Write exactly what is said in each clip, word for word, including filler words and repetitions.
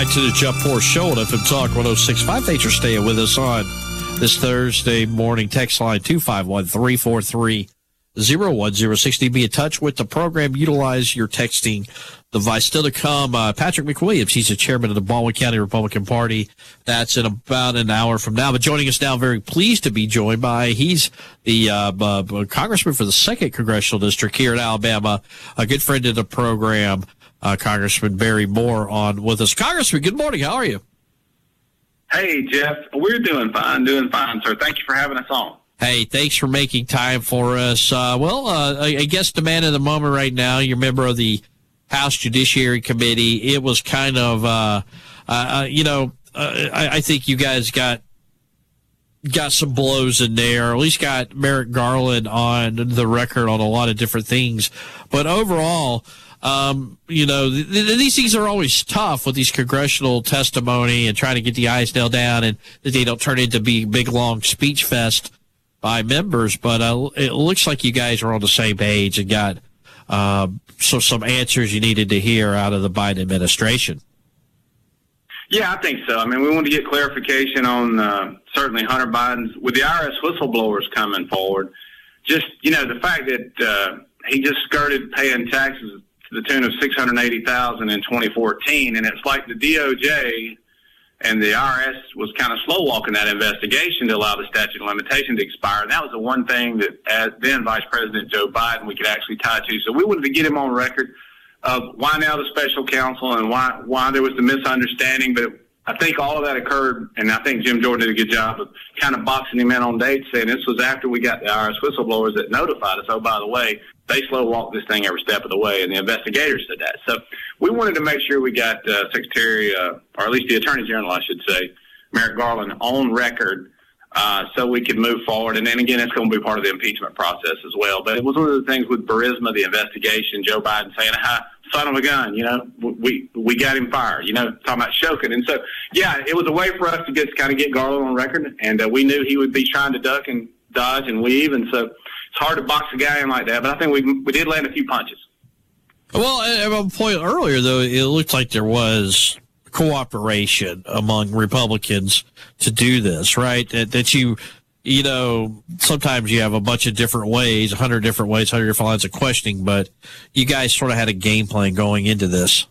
back to the Jeff Poor Show on F M Talk one oh six point five. Thanks for staying with us on this Thursday morning. Text line two five one, three four three, zero one zero six. Be in touch with the program. Utilize your texting device. Still to come, uh, Patrick McWilliams. He's the chairman of the Baldwin County Republican Party. That's in about an hour from now. But joining us now, very pleased to be joined by, he's the uh, uh, congressman for the second Congressional District here in Alabama, a good friend of the program, Uh, Congressman Barry Moore, on with us. Congressman, good morning. How are you? Hey, Jeff. We're doing fine, doing fine, sir. Thank you for having us on. Hey, thanks for making time for us. Uh, well, uh, I, I guess the man of the moment right now, you're a member of the House Judiciary Committee. It was kind of, uh, uh, you know, uh, I, I think you guys got got some blows in there, or at least got Merrick Garland on the record on a lot of different things. But overall, Um, you know, th- th- these things are always tough with these congressional testimony and trying to get the I's nailed down, and that they don't turn into be big, long speech fest by members. But uh, it looks like you guys are on the same page and got uh, so some answers you needed to hear out of the Biden administration. Yeah, I think so. I mean, we want to get clarification on uh, certainly Hunter Biden's, with the I R S whistleblowers coming forward. Just, you know, the fact that uh, he just skirted paying taxes to the tune of six hundred eighty thousand dollars in twenty fourteen, and it's like the D O J and the I R S was kind of slow walking that investigation to allow the statute of limitation to expire. And that was the one thing that, as then Vice President Joe Biden, we could actually tie to. So we wanted to get him on record of why now the special counsel and why why there was the misunderstanding. But I think all of that occurred, and I think Jim Jordan did a good job of kind of boxing him in on dates, saying this was after we got the I R S whistleblowers that notified us, oh, by the way, they slow walked this thing every step of the way, and the investigators said that. So we wanted to make sure we got uh, Secretary, uh, or at least the Attorney General, I should say, Merrick Garland, on record uh, so we could move forward. And then, again, it's going to be part of the impeachment process as well. But it was one of the things with Burisma, the investigation, Joe Biden saying, ah, son of a gun, you know, we we got him fired, you know, talking about Shokin. And so, yeah, it was a way for us to get kind of get Garland on record, and uh, we knew he would be trying to duck and dodge and weave, and so it's hard to box a guy in like that, but I think we we did land a few punches. Well, at a point earlier, though, it looked like there was cooperation among Republicans to do this, right? That, that you, you know, sometimes you have a bunch of different ways, a hundred different ways, a hundred different lines of questioning, but you guys sort of had a game plan going into this.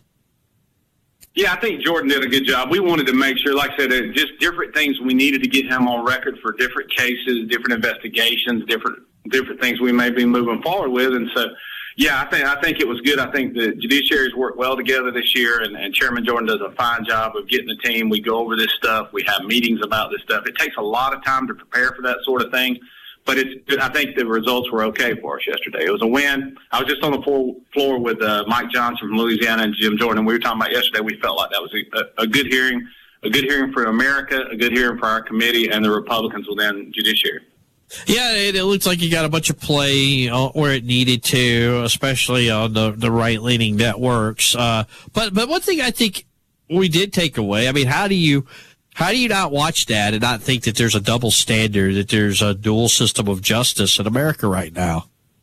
Yeah, I think Jordan did a good job. We wanted to make sure, like I said, that just different things we needed to get him on record for different cases, different investigations, different different things we may be moving forward with. And so, yeah, I think I think it was good. I think the judiciaries worked well together this year, and, and Chairman Jordan does a fine job of getting the team. We go over this stuff. We have meetings about this stuff. It takes a lot of time to prepare for that sort of thing, but it's. I think the results were okay for us yesterday. It was a win. I was just on the floor, floor with uh, Mike Johnson from Louisiana and Jim Jordan. We were talking about yesterday. We felt like that was a, a good hearing, a good hearing for America, a good hearing for our committee and the Republicans within judiciary. Yeah, it, it looks like you got a bunch of play where it needed to, especially on the, the right-leaning networks. Uh, but but one thing I think we did take away, I mean, how do you how do you not watch that and not think that there's a double standard, that there's a dual system of justice in America right now?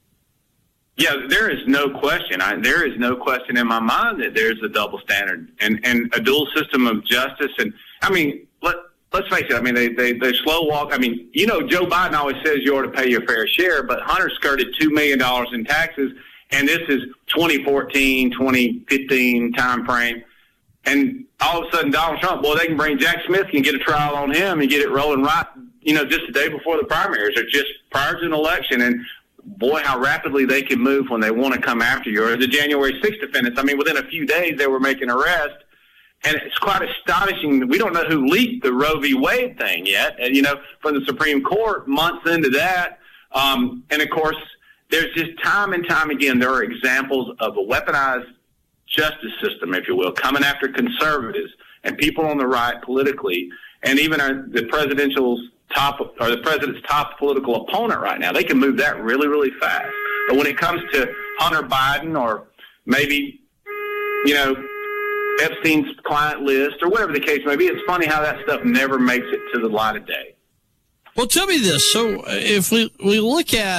Yeah, there is no question. I, there is no question in my mind that there's a double standard and, and a dual system of justice. And, I mean, let Let's face it, I mean, they, they, they slow walk. I mean, you know, Joe Biden always says you ought to pay your fair share, but Hunter skirted two million dollars in taxes, and this is twenty fourteen, twenty fifteen time frame. And all of a sudden, Donald Trump, well, they can bring Jack Smith and get a trial on him and get it rolling right, you know, just the day before the primaries or just prior to an election. And, boy, how rapidly they can move when they want to come after you. Or the January sixth defendants, I mean, within a few days they were making arrests. And it's quite astonishing. We don't know who leaked the Roe v. Wade thing yet, and, you know, from the Supreme Court, months into that. Um, and, of course, there's just time and time again, there are examples of a weaponized justice system, if you will, coming after conservatives and people on the right politically, and even our, the presidential's top or the president's top political opponent right now. They can move that really, really fast. But when it comes to Hunter Biden or maybe, you know, Epstein's client list or whatever the case may be, it's funny how that stuff never makes it to the light of day. Well, tell me this. So if we, we look at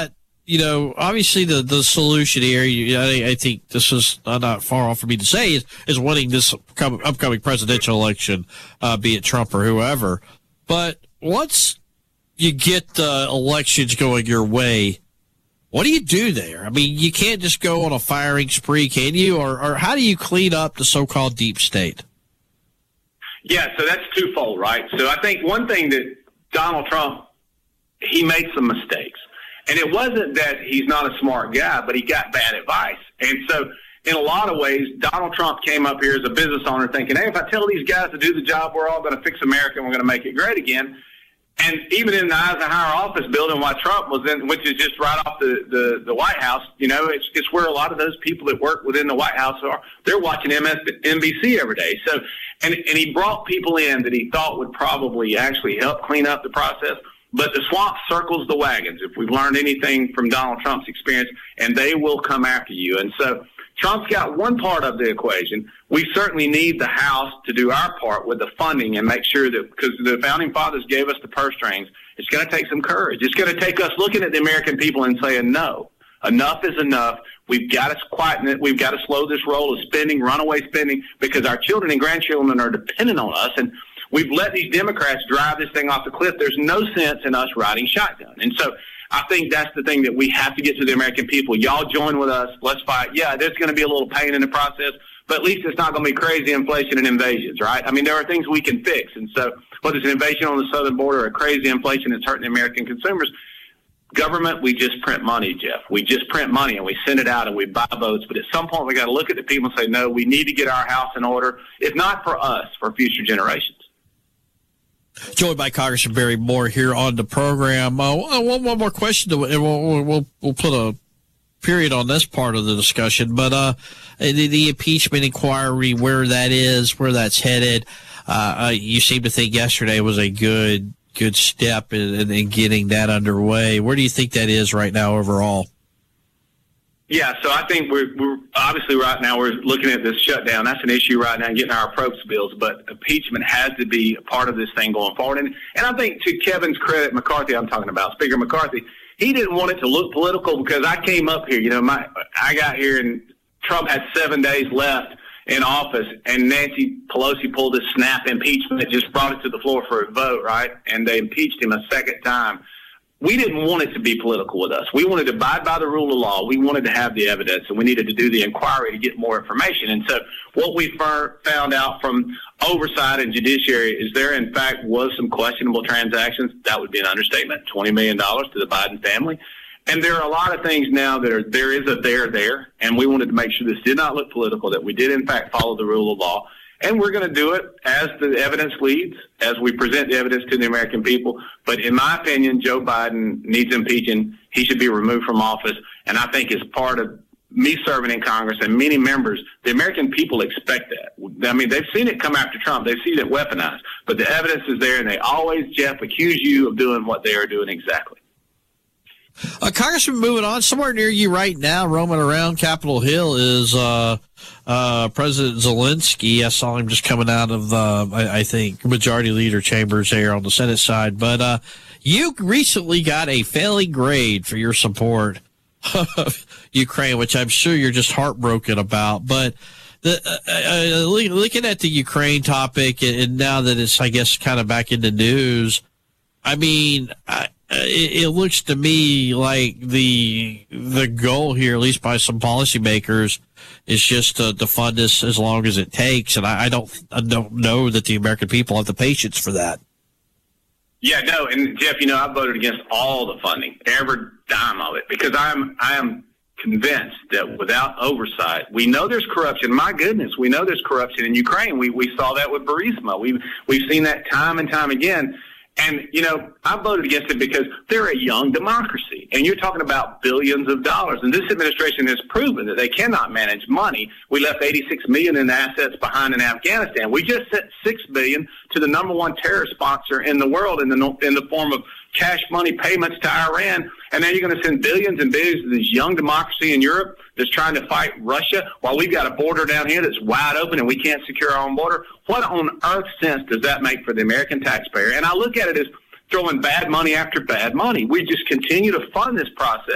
you know, obviously the, the solution here, you, I, I think this is not far off for me to say, is, is winning this upcoming presidential election, uh, be it Trump or whoever. But once you get the elections going your way, what do you do there? I mean, you can't just go on a firing spree, can you? Or, or how do you clean up the so-called deep state? Yeah, so that's twofold, right? So I think one thing that Donald Trump, he made some mistakes. And it wasn't that he's not a smart guy, but he got bad advice. And so in a lot of ways, Donald Trump came up here as a business owner thinking, hey, if I tell these guys to do the job, we're all going to fix America and we're going to make it great again. And even in the Eisenhower office building while Trump was in, which is just right off the, the, the White House, you know, it's, it's where a lot of those people that work within the White House are. They're watching M S N B C every day. So, and, and he brought people in that he thought would probably actually help clean up the process. But the swamp circles the wagons, if we've learned anything from Donald Trump's experience, and they will come after you. And so Trump's got one part of the equation. We certainly need the House to do our part with the funding and make sure that, because the Founding Fathers gave us the purse strings, it's going to take some courage. It's going to take us looking at the American people and saying, no, enough is enough. We've got to quieten it. We've got to slow this roll of spending, runaway spending, because our children and grandchildren are dependent on us. And we've let these Democrats drive this thing off the cliff. There's no sense in us riding shotgun. And so I think that's the thing that we have to get to the American people. Y'all join with us. Let's fight. Yeah, there's going to be a little pain in the process, but at least it's not going to be crazy inflation and invasions, right? I mean, there are things we can fix. And so whether it's an invasion on the southern border or crazy inflation that's hurting the American consumers, government, we just print money, Jeff. We just print money and we send it out and we buy votes. But at some point, we got to look at the people and say, no, we need to get our house in order, if not for us, for future generations. Joined by Congressman Barry Moore here on the program. Uh, one, one more question, to, and we'll, we'll, we'll put a period on this part of the discussion. But uh, the, the impeachment inquiry, where that is, where that's headed, uh, uh, you seem to think yesterday was a good good step in, in getting that underway. Where do you think that is right now overall? Yeah, so I think we're, we're obviously right now we're looking at this shutdown. That's an issue right now, getting our approach bills. But impeachment has to be a part of this thing going forward. And, and I think to Kevin's credit, McCarthy, I'm talking about, Speaker McCarthy, he didn't want it to look political because I came up here. You know, my I got here and Trump had seven days left in office, and Nancy Pelosi pulled this snap impeachment that just brought it to the floor for a vote, right? And they impeached him a second time. We didn't want it to be political with us. We wanted to abide by the rule of law. We wanted to have the evidence, and we needed to do the inquiry to get more information. And so what we found out from oversight and judiciary is there, in fact, was some questionable transactions. That would be an understatement, twenty million dollars to the Biden family. And there are a lot of things now that are, there is a there there, and we wanted to make sure this did not look political, that we did, in fact, follow the rule of law. And we're going to do it as the evidence leads, as we present the evidence to the American people. But in my opinion, Joe Biden needs impeaching. He should be removed from office. And I think as part of me serving in Congress and many members, the American people expect that. I mean, they've seen it come after Trump. They've seen it weaponized. But the evidence is there, and they always, Jeff, accuse you of doing what they are doing exactly. Uh, Congressman, moving on, somewhere near you right now, roaming around Capitol Hill, is uh, uh, President Zelensky. I saw him just coming out of, uh, I, I think, Majority Leader chambers there on the Senate side. But uh, you recently got a failing grade for your support of Ukraine, which I'm sure you're just heartbroken about. But the, uh, uh, looking at the Ukraine topic, and now that it's, I guess, kind of back in the news, I mean, I, It, it looks to me like the the goal here, at least by some policymakers, is just to, to fund this as long as it takes. And I, I don't I don't know that the American people have the patience for that. Yeah, no, and Jeff, you know, I voted against all the funding, every dime of it, because I'm I am convinced that without oversight, we know there's corruption. My goodness, we know there's corruption in Ukraine. We we saw that with Burisma. We we've seen that time and time again. And, you know, I voted against it because they're a young democracy, and you're talking about billions of dollars. And this administration has proven that they cannot manage money. We left eighty-six million dollars in assets behind in Afghanistan. We just sent six billion dollars to the number one terror sponsor in the world in the in the form of cash money payments to Iran. And now you're going to send billions and billions to this young democracy in Europe that's trying to fight Russia while we've got a border down here that's wide open and we can't secure our own border. What on earth sense does that make for the American taxpayer? And I look at it as throwing bad money after bad money. We just continue to fund this process.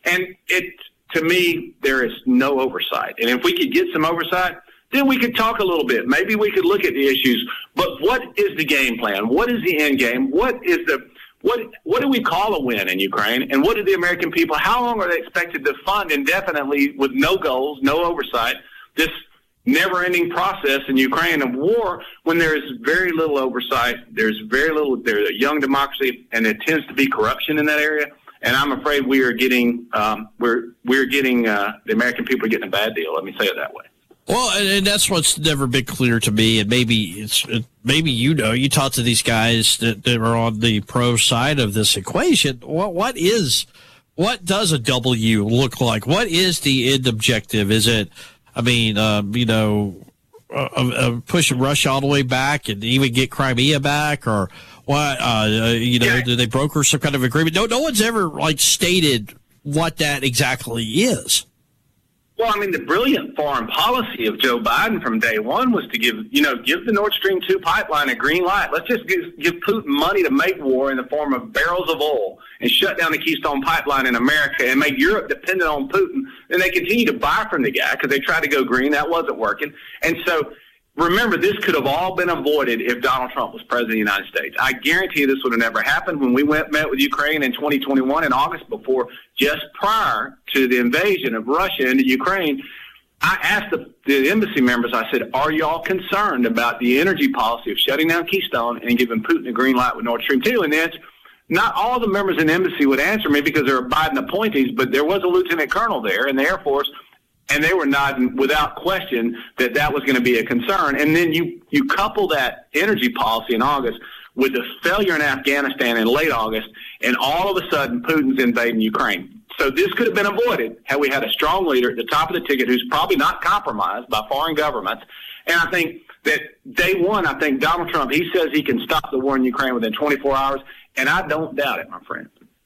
And it, to me, there is no oversight. And if we could get some oversight, then we could talk a little bit. Maybe we could look at the issues. But what is the game plan? What is the end game? What is the what what do we call a win in Ukraine? And what do the American people, how long are they expected to fund indefinitely with no goals, no oversight, this never-ending process in Ukraine of war when there is very little oversight, there's very little, there's a young democracy, and there tends to be corruption in that area. And I'm afraid we are getting, um, we're we're getting, uh, the American people are getting a bad deal. Let me say it that way. Well, and, and that's what's never been clear to me. And maybe it's maybe you know you talk to these guys that, that are on the pro side of this equation. What what is what does a W look like? What is the end objective? Is it? I mean, um, you know, uh, uh, push Russia all the way back and even get Crimea back, or what? Uh, you know, yeah. Do they broker some kind of agreement? No, no one's ever like stated what that exactly is. Well, I mean, the brilliant foreign policy of Joe Biden from day one was to give, you know, give the Nord Stream two pipeline a green light. Let's just give, give Putin money to make war in the form of barrels of oil and shut down the Keystone Pipeline in America and make Europe dependent on Putin. And they continue to buy from the guy because they tried to go green. That wasn't working. And so remember, this could have all been avoided if Donald Trump was president of the United States. I guarantee you this would have never happened when we went met with Ukraine in twenty twenty-one in August, before, just prior to the invasion of Russia into Ukraine. I asked the, the embassy members, I said, are y'all concerned about the energy policy of shutting down Keystone and giving Putin a green light with Nord Stream two? And the answer, not all the members in the embassy would answer me because they were Biden appointees, but there was a lieutenant colonel there in the Air Force, and they were nodding without question that that was going to be a concern. And then you, you couple that energy policy in August with the failure in Afghanistan in late August, and all of a sudden Putin's invading Ukraine. So this could have been avoided had we had a strong leader at the top of the ticket who's probably not compromised by foreign governments. And I think that day one, I think Donald Trump, he says he can stop the war in Ukraine within twenty-four hours, and I don't doubt it, my friend.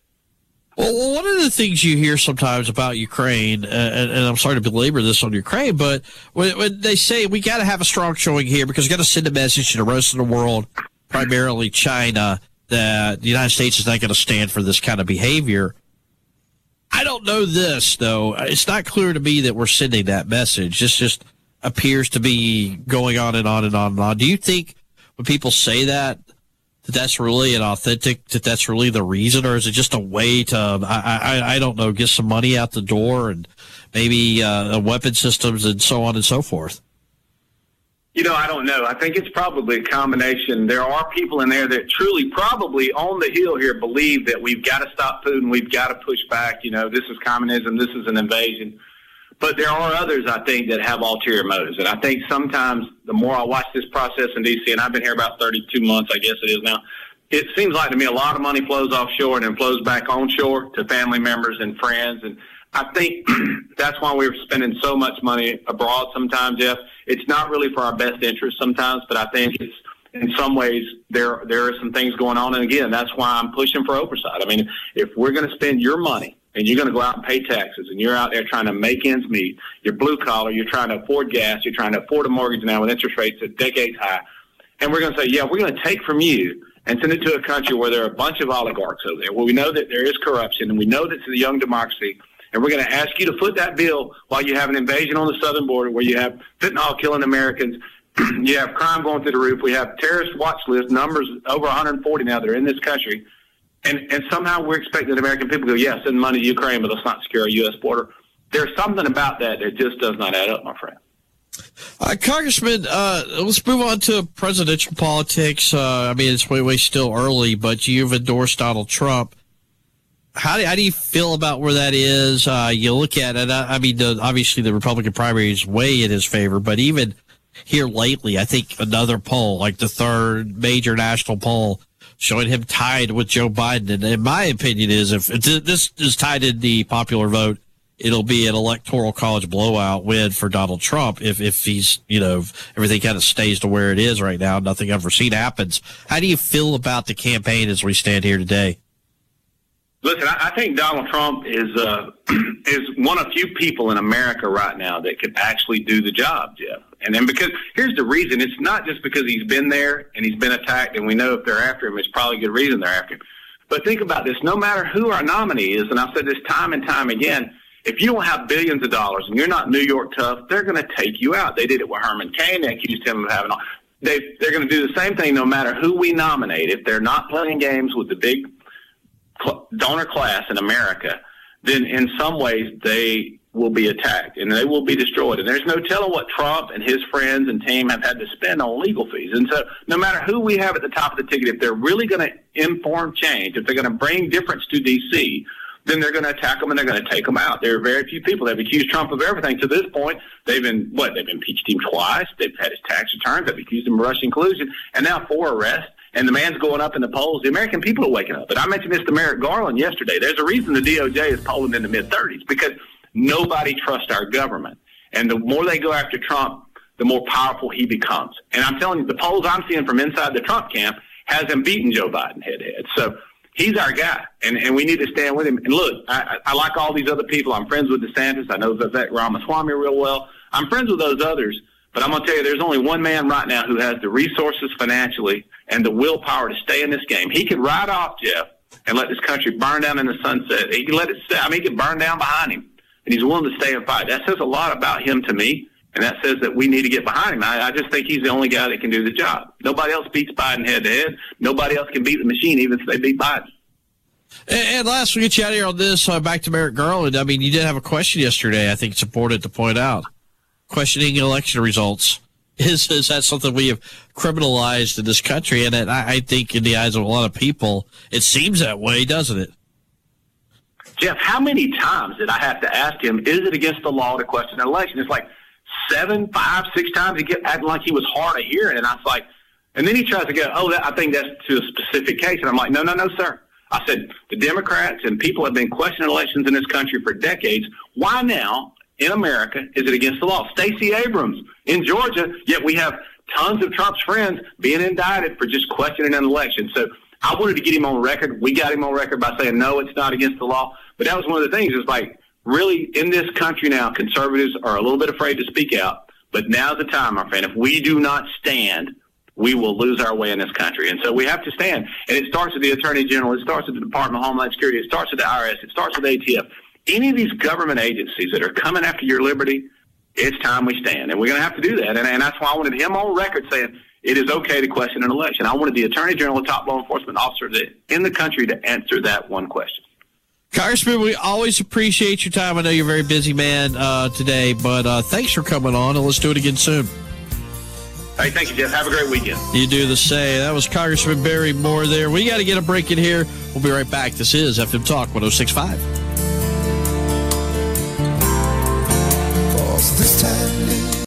Well, one of the things you hear sometimes about Ukraine, uh, and, and I'm sorry to belabor this on Ukraine, but when, when they say we got to have a strong showing here because we got to send a message to the rest of the world, primarily China, that the United States is not going to stand for this kind of behavior. I don't know this, though. It's not clear to me that we're sending that message. This just appears to be going on and on and on and on. Do you think when people say that, that that's really an authentic, that that's really the reason, or is it just a way to, I, I, I don't know, get some money out the door and maybe uh, weapon systems and so on and so forth? You know, I don't know. I think it's probably a combination. There are people in there that truly probably on the Hill here believe that we've got to stop Putin, we've got to push back, you know, this is communism, this is an invasion. But there are others, I think, that have ulterior motives. And I think sometimes the more I watch this process in D C, and I've been here about thirty-two months, I guess it is now, it seems like to me a lot of money flows offshore and then flows back onshore to family members and friends. And I think that's why we're spending so much money abroad sometimes, Jeff. It's not really for our best interest sometimes, but I think it's, in some ways, there there are some things going on. And again, that's why I'm pushing for oversight. I mean, if we're going to spend your money, and you're going to go out and pay taxes, and you're out there trying to make ends meet, you're blue collar, you're trying to afford gas, you're trying to afford a mortgage now with interest rates at decades high, and we're going to say, yeah, we're going to take from you and send it to a country where there are a bunch of oligarchs over there, where we know that there is corruption, and we know that it's a young democracy, and we're going to ask you to foot that bill while you have an invasion on the southern border where you have fentanyl killing Americans, you have crime going through the roof, we have terrorist watch list numbers over one hundred forty now that are in this country. And, and somehow we're expecting the American people to go, yes, send money to Ukraine, but let's not secure our U S border. There's something about that that just does not add up, my friend. Uh, Congressman, uh, let's move on to presidential politics. Uh, I mean, it's way, way still early, but you've endorsed Donald Trump. How do, how do you feel about where that is? Uh, you look at it, I, I mean, the, obviously the Republican primary is way in his favor, but even here lately, I think another poll, like the third major national poll, showing him tied with Joe Biden. And in my opinion is if this is tied in the popular vote, it'll be an electoral college blowout win for Donald Trump if, if he's, you know, if everything kind of stays to where it is right now. Nothing unforeseen happens. How do you feel about the campaign as we stand here today? Listen, I think Donald Trump is uh, is one of few people in America right now that could actually do the job, Jeff. And then because here's the reason. It's not just because he's been there and he's been attacked, and we know if they're after him, it's probably a good reason they're after him. But think about this. No matter who our nominee is, and I've said this time and time again, if you don't have billions of dollars and you're not New York tough, they're going to take you out. They did it with Herman Cain. They accused him of having all. They, they're going to do the same thing no matter who we nominate. If they're not playing games with the big donor class in America, then in some ways they will be attacked and they will be destroyed. And there's no telling what Trump and his friends and team have had to spend on legal fees. And so no matter who we have at the top of the ticket, if they're really going to inform change, if they're going to bring difference to D C, then they're going to attack them and they're going to take them out. There are very few people that have accused Trump of everything. To this point, they've been, what, they've impeached him twice. They've had his tax returns. They've accused him of Russian collusion. And now four arrests. And the man's going up in the polls. The American people are waking up. And I mentioned this to Merrick Garland yesterday. There's a reason the D O J is polling in the mid-thirties, because nobody trusts our government. And the more they go after Trump, the more powerful he becomes. And I'm telling you, the polls I'm seeing from inside the Trump camp has him beating Joe Biden head-to-head. So he's our guy, and, and we need to stand with him. And look, I, I like all these other people. I'm friends with DeSantis. I know Vivek Ramaswamy real well. I'm friends with those others. But I'm going to tell you, there's only one man right now who has the resources financially and the willpower to stay in this game. He could ride off, Jeff, and let this country burn down in the sunset. He can let it stay. I mean, he can burn down behind him, and he's willing to stay and fight. That says a lot about him to me, and that says that we need to get behind him. I, I just think he's the only guy that can do the job. Nobody else beats Biden head-to-head. Nobody else can beat the machine, even if they beat Biden. And, and last, we get you out of here on this, uh, back to Merrick Garland. I mean, you did have a question yesterday, I think it's important to point out. Questioning election results. Is is that something we have criminalized in this country? And I, I think in the eyes of a lot of people, it seems that way, doesn't it? Jeff, how many times did I have to ask him, is it against the law to question an election? It's like seven, five, six times. He kept acting like he was hard of hearing. And I was like, and then he tries to go, oh, that, I think that's to a specific case. And I'm like, no, no, no, sir. I said, the Democrats and people have been questioning elections in this country for decades. Why now? In America, is it against the law? Stacey Abrams in Georgia, yet we have tons of Trump's friends being indicted for just questioning an election. So I wanted to get him on record. We got him on record by saying, no, it's not against the law. But that was one of the things. It's like, really, in this country now, conservatives are a little bit afraid to speak out. But now's the time, my friend. If we do not stand, we will lose our way in this country. And so we have to stand. And it starts with the Attorney General. It starts with the Department of Homeland Security. It starts with the I R S. It starts with A T F. Any of these government agencies that are coming after your liberty, it's time we stand. And we're going to have to do that. And, and that's why I wanted him on record saying it is okay to question an election. I wanted the Attorney General, the top law enforcement officer in the country, to answer that one question. Congressman, we always appreciate your time. I know you're a very busy man uh, today, but uh, thanks for coming on, and let's do it again soon. Hey, thank you, Jeff. Have a great weekend. You do the same. That was Congressman Barry Moore there. We got to get a break in here. We'll be right back. This is F M Talk one oh six point five. This time